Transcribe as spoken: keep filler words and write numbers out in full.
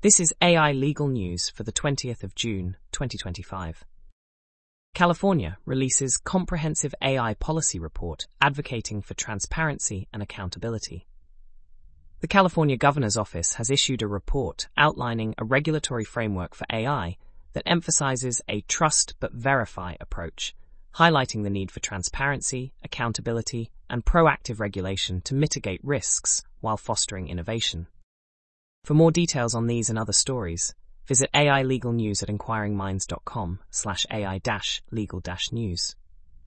This is A I Legal News for the twentieth of June, twenty twenty-five. California releases comprehensive A I policy report advocating for transparency and accountability. The California Governor's Office has issued a report outlining a regulatory framework for A I that emphasizes a trust but verify approach, highlighting the need for transparency, accountability, and proactive regulation to mitigate risks while fostering innovation. For more details on these and other stories, visit A I Legal News at inquiring minds dot com slash A I dash legal dash news.